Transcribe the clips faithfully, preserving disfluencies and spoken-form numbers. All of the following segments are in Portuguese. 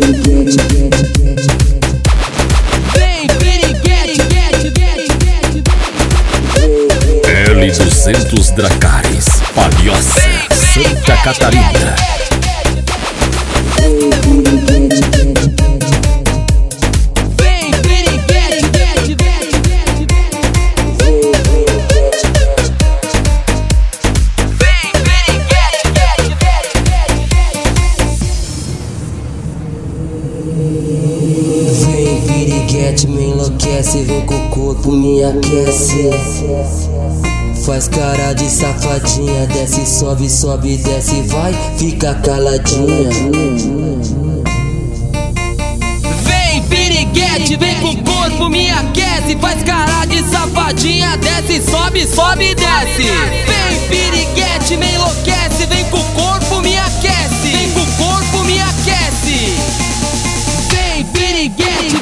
Vem, piriguete, L duzentos Dracarys, Palhoça, Santa Catarina. vem, piriguete, Vem, piriguete, me enlouquece, vem com o corpo, me aquece. Faz cara de safadinha, desce, sobe, sobe, desce, vai, fica caladinha. Vem, piriguete, vem com o corpo, me aquece. Faz cara de safadinha, desce, sobe, sobe, desce. Vem, piriguete, me enlouquece, vem com o corpo, me aquece. Vem com o corpo, me aquece. Vem, piriguete,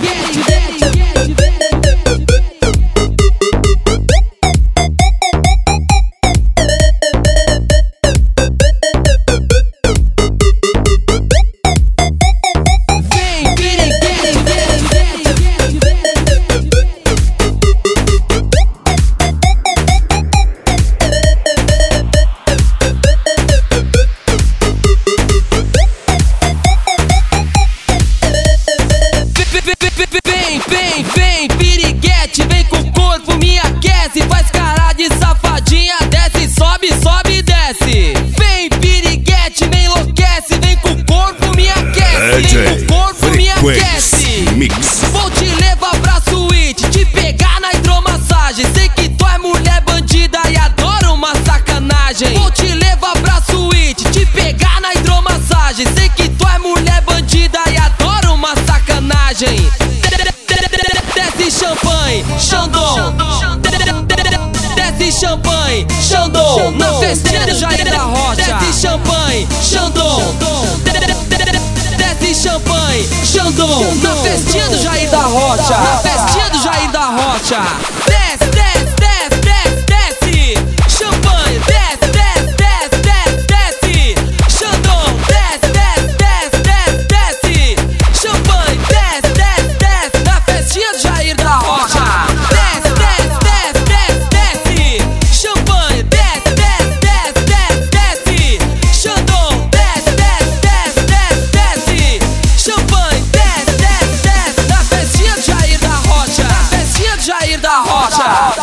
Vem, vem, vem, piriguete, vem com o corpo, me aquece. Faz cara de safadinha, desce, sobe, sobe, desce. Vem, piriguete, me enlouquece, vem com o corpo, me aquece. Vem com o corpo, me aquece. Mix. Vou te levar pra suíte, te pegar na hidromassagem. Sei que tu é mulher bandida e adora uma sacanagem. Vou te levar pra suíte, te pegar na hidromassagem. Sei que tu é mulher bandida e adora uma sacanagem. Desce champanhe, Xandão. Desce champanhe, Xandão. Na festinha do Jair da Rocha. Desce champanhe, Xandão. Desce champanhe, Xandão. Na festinha do Jair da Rocha. Na festinha do Jair da Rocha. Desce, desce, desce, desce, desce. Champanhe, desce, desce, desce, desce, desce. Xandão, desce, desce, desce, desce, desce. Champanhe, desce, desce, desce. Na festinha do Jair da Rocha. Desce, desce, desce, desce, desce. Champanhe, desce, desce, desce, desce, desce. Xandão, desce, desce, desce, desce, desce. Champanhe, desce, desce, desce. Na festinha do Jair da Rocha. Na festinha do Jair da Rocha.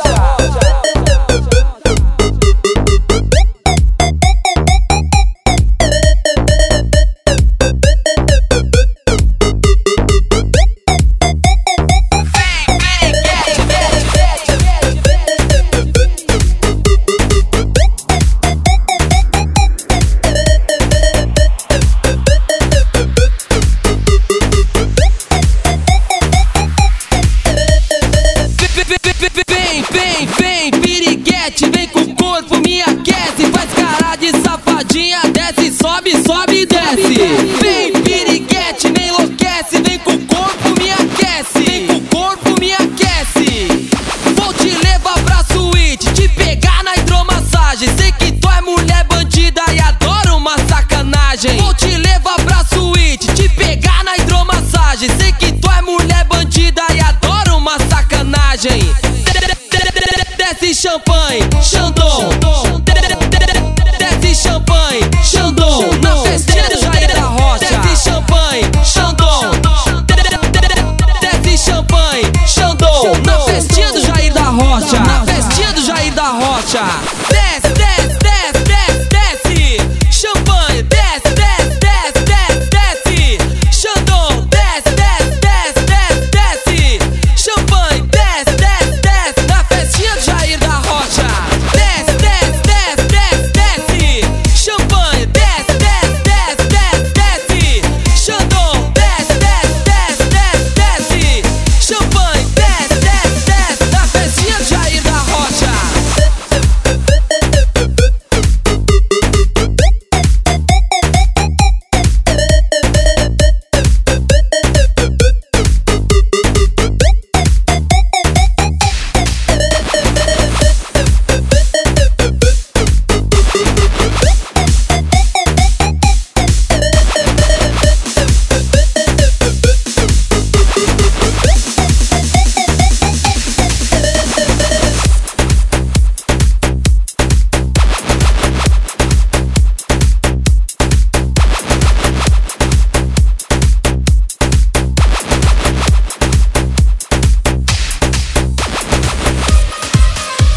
Vem, vem, vem, piriguete, vem com o corpo, me aquece. Faz cara de safadinha, desce, sobe, sobe, desce. Vem,